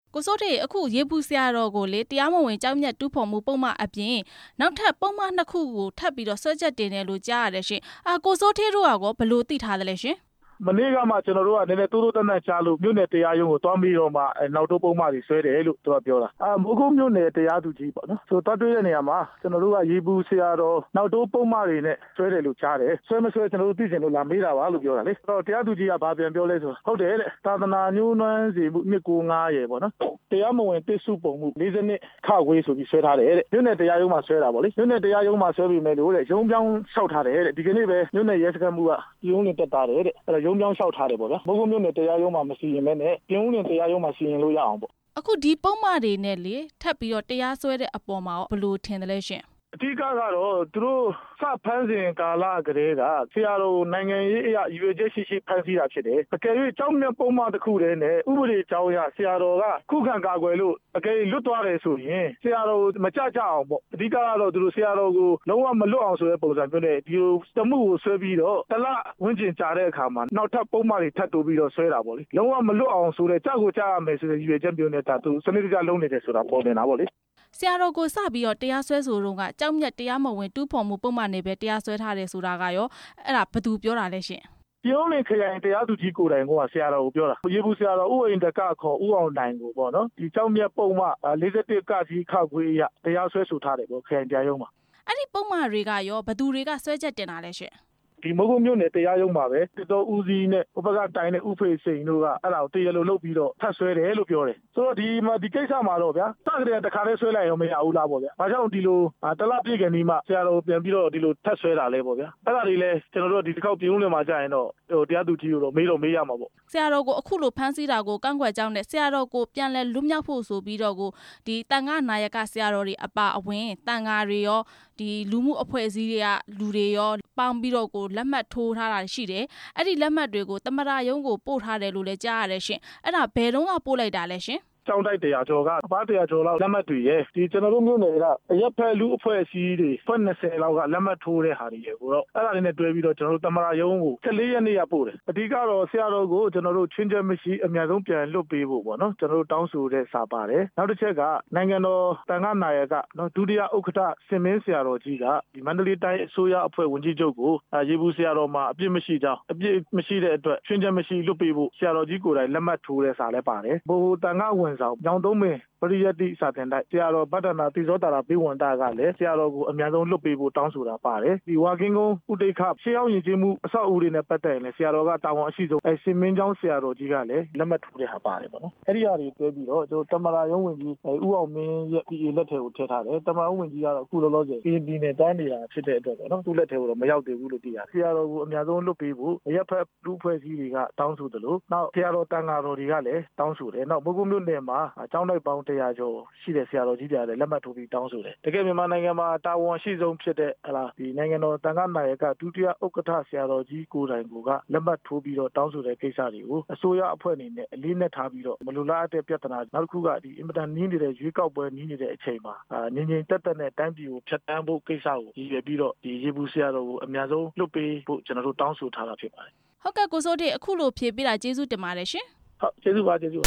ကိုစိုးထေအခုရေဘူးဆရာတော်ကိုလေတရားမဝင်ကြောက်မြတ်တူးဖော်မှုပုံမှန်အပြင်နောက်ထပ်ပုံမှန်2ခုကိုထပ်ပြီးတော့ဆွဲချက်တင်တယ်လို့ကြားရတယ်ရှင်ကိုစိုးထေတို့ကဘယ်လိုသိထားသလဲရှင်မနေ့ကမှကျွန်တော်တို့ကနည်းနည်းတိုးတိုးတန်းတန်းကြားလို့မြို့နယ်တရားရုံးကိုတွားပြီးတော့မှနောက်တိုးပုံမှန်တွေဆွဲတယ်လို့သူကပြောတာမိုးကုတ်မြို့နယ်တရားသူကြီးပေါ့နော်ဆိုတွားတွေ့တဲ့နေရာမှာကျွန်တော်တို့ကရေဘူးဆရာတော်နောက်တိုးပုံမှန်တွေနဲ့ဆွဲတယ်လို့ကြားတယ်ဆွဲမဆွဲကျွန်တော်တို့သိချင်လို့လာမေးတာပါလို့ပြောတာလေတော့တရားသူကြီးကဘာပြန်ပြောလဲဆိုဟုတ်တယ်တဲ့သာသနာညှိုးနွမ်းစီမှု295ရယ်ပေါ့နော်တရားမဝင်တစ်စုပုံမှု40နှစ်ခခွေးဆိုပြီးဆွဲထားတယ်တဲ့မြို့နယ်တရားရုံးမှာဆွဲတာပေါ့လေမြို့နယ်တရားရုံးမှာဆွဲပြီးမယ်လို့တဲ့ရုံးပြောင်းလျှောက်ထားတယ်တဲ့ဒီကနေ့ပဲမြို့နယ်ရဲစခန်းမှုကဒီုံးလင်တက်တာတယ်တဲ့အဲ့တော့ရုံးပြောင်းလျှောက်ထားတယ်ပေါ့ဗျာမိုးကုတ်မြို့နယ်တရားရုံးမှာမစီရင်မဲနဲ့ပြည်ဦးလင်တရားရုံးမှာစီရင်လို့ရအောင်ပေါ့အခုဒီပုံမှန်တွေနဲ့လေထပ်ပြီးတော့တရားစွဲတဲ့အပေါ်မှာဘယ်လိုထင်တယ်လဲရှင်အဓိကတော့သူတို့စဖမ်းစဉ်ကာလကတည်းကဆရာတော်နိုင်ငံရေးအရရည်ရွယ်ချက်ရှိဖမ်းဆီးတာဖြစ်တယ်အကယ်၍ကြောင်းမြတ်ပုံမှန်တစ်ခုတည်းနဲ့ဥပဒေကြောင်းအရဆရာတော်ကခုခံကာကွယ်လို့အကယ်လွတ်သွားတယ်ဆိုရင်ဆရာတော်မကြကြအောင်ပေါ့အဓိကတော့သူတို့ဆရာတော်ကိုလုံးဝမလွတ်အောင်ဆိုတဲ့ပုံစံမျိုးနဲ့ဒီလိုတမှုကိုဆွဲပြီးတော့တလဝန်းကျင်ကြာတဲ့အခါမှာနောက်ထပ်ပုံမှန်တွေထပ်တိုးပြီးတော့ဆွဲတာပေါ့လေလုံးဝမလွတ်အောင်ဆိုတဲ့ကြောက်ကိုကြားရမယ်ဆိုတဲ့ရည်ရွယ်ချက်မျိုးနဲ့သူစနစ်တကျလုံးနေတယ်ဆိုတာပေါ်နေတာပေါ့လေဆရာတော်ကိုစပြီးတော့တရားစွဲဆိုတော့ကကြောက်မြတ်တရားမဝင်တူးဖော်မှုပုံမှန်နေပဲတရားစွဲထားတယ်ဆိုတာကရောအဲ့ဒါဘယ်သူပြောတာလဲရှင်ပြည်ဦးလင်ခရိုင်တရားသူကြီးကိုယ်တိုင်ကဆရာတော်ကိုပြောတာရေဘူးဆရာတော်ဥအိမ်တကခေါ်ဥအောင်တိုင်ကိုပေါ့နော်ဒီကြောက်မြတ်ပုံမှ41ကကြီးခခွေးရတရားစွဲဆိုထားတယ်ပေါ့ခရိုင်တရားရုံးမှာအဲ့ဒီပုံမှန်တွေကရောဘယ်သူတွေကစွဲချက်တင်တာလဲရှင်ဒီမိုးကုတ်မြို့နယ်တရားရုံးမှာပဲတစ်တော်ဦးစီးနဲ့ဥပကတိုင်နဲ့ဥဖေစိန်တို့ကအဲ့ဒါကိုတရားလိုလုပ်ပြီးတော့ထပ်ဆွဲတယ်လို့ပြောတယ်ဆိုတော့ဒီကိစ္စမှာတော့ဗျာစကတည်းကတခါတည်းဆွဲလိုက်ရောမရဘူးလားပေါ့ဗျာဘာကြောင့်ဒီလိုတလပြည့်ကန်ဒီမှဆရာတော်ပြန်ပြီးတော့ဒီလိုထပ်ဆွဲတာလဲပေါ့ဗျာအဲ့ဒါတွေလဲကျွန်တော်တို့ဒီတစ်ခေါက်ပြုံးလင်မှာကြာရင်တော့တရားသူကြီးကိုတော့မေးရမှာပေါ့ဆရာတော်ကိုအခုလိုဖမ်းဆီးတာကိုကန့်ကွက်ကြောင်းနဲ့ဆရာတော်ကိုပြန်လဲလွတ်မြောက်ဖို့ဆိုပြီးတော့ဒီတန်ခါနာယကဆရာတော်တွေအပါအဝင်တန်ခါတွေရောဒီလူမှုအဖွဲ့အစည်းတွေကလူတွေရောပေါင်းပြီးတော့ကိုလက်မှတ်ထိုးထားတာရှိတယ်အဲ့ဒီလက်မှတ်တွေကိုသမရယုံကိုပို့ထားတယ်လို့လည်းကြားရတယ်ရှင်အဲ့ဒါဘယ်တော့ပို့လိုက်တာလဲရှင်ကျောင်းတိုက်100ကျော်ကဘာ100ကျော်လောက်လက်မှတ်တွေရဲ့ဒီကျွန်တော်တို့မျိုးနယ်ကအရက်ဖက်လူအဖွဲ့အစည်းတွေဖွဲ့20လောက်ကလက်မှတ်ထိုးတဲ့ဟာတွေရဲ့ကိုတော့အဲ့ဒါလေးနဲ့တွဲပြီးတော့ကျွန်တော်တို့တမရာရုံးကို14ရက်နေ့ရပို့တယ်အဓိကတော့ဆရာတော်ကိုကျွန်တော်တို့ချင်းချက်မရှိအများဆုံးပြန်လွတ်ပေးဖို့ပေါ့နော်ကျွန်တော်တို့တောင်းဆိုတဲ့စာပါတယ်နောက်တစ်ချက်ကနိုင်ငံတော်တန်ခါနာယကနော်ဒုတိယဥက္ကဋ္ဌစင်မင်းဆရာတော်ကြီးကဒီမန္တလေးတိုင်းအစိုးရအဖွဲ့ဝန်ကြီးချုပ်ကိုရေဘူးဆရာတော်မှာအပြစ်မရှိကြောင်းအပြစ်မရှိတဲ့အတွက်ချင်းချက်မရှိလွတ်ပေးဖို့ဆရာတော်ကြီးကိုယ်တိုင်လက်မှတ်ထိုးတဲ့စာလည်းပါတယ်ဘိုဟိုတန်ခါဝန်ဆောင်ညောင်သုံးမင်းပရိယတိစာတင်တိုက်ဆရာတော်ဗတ္တနာတိဇောတာရာဘိဝန္တကလည်းဆရာတော်ကိုအများဆုံးလွတ်ပေးဖို့တောင်းဆိုတာပါတယ်ဒီဝါကင်းကုန်းဥဒိခရှေးအောင်ယဉ်ကျေးမှုအဆောက်အဦတွေနဲ့ပတ်သက်ရင်လည်းဆရာတော်ကတာဝန်အရှိဆုံးစင်မင်းကျောင်းဆရာတော်ကြီးကလည်းလက်မှတ်ထိုးတဲ့ဟာပါတယ်ပေါ့နော်အဲ့ဒီဟာတွေတွဲပြီးတော့ကျွန်တော်တမရာရုံးဝင်ကြီးဦးအောင်မင်းရဲ့ဒီလက်ထဲကိုထည့်ထားတယ်တမရာရုံးဝင်ကြီးကတော့အခုလောလောဆယ်ပြည်နယ်တောင်းနေတာဖြစ်တဲ့အတွက်ပေါ့နော်သူ့လက်ထဲကိုတော့မရောက်သေးဘူးလို့သိရတယ်ဆရာတော်ကိုအများဆုံးလွတ်ပေးဖို့ရက်ဖက်လူဖွဲ့စည်းတွေကတောင်းဆိုတယ်လို့နောက်ဆရာတော်တန်ဃာတော်တွေကလည်းတောင်းဆိုတယ်နောက်မိုးကုတ်မြို့နယ်မှာကျောင်းတိုက်ပေါင်း100ကျော်ရှိတဲ့ဆရာတော်ကြီးတွေလည်းလက်မှတ်ထိုးပြီးတောင်းဆိုတယ်တကယ်မြန်မာနိုင်ငံမှာတာဝန်ရှိဆုံးဖြစ်တဲ့ဒီနိုင်ငံတော်တန်ခါနာယကဒုတိယဥက္ကဋ္ဌဆရာတော်ကြီးကိုယ်တိုင်ကလက်မှတ်ထိုးပြီးတော့တောင်းဆိုတဲ့ကိစ္စတွေကိုအစိုးရအဖွဲ့အနေနဲ့အလေးနက်ထားပြီးတော့မလိုလားအပ်တဲ့ပြဿနာနောက်တစ်ခုကဒီအင်မတန်နင်းနေတဲ့ရွေးကောက်ပွဲနင်းနေတဲ့အချိန်မှာငြိမ်ငြိမ်သက်သက်နဲ့တိုင်းပြည်ကိုဖျက်ဆီးဖို့ကိစ္စကိုရည်ရွယ်ပြီးတော့ဒီရေဘူးဆရာတော်ကိုအများဆုံးလွတ်ပေးဖို့ကျွန်တော်တို့တောင်းဆိုထားတာဖြစ်ပါတယ်ဟုတ်ကဲ့ကိုစိုးထေအခုလိုဖြေပေးတာကျေးဇူးတင်ပါတယ်ရှင်ဟုတ်ကျေးဇူးပါ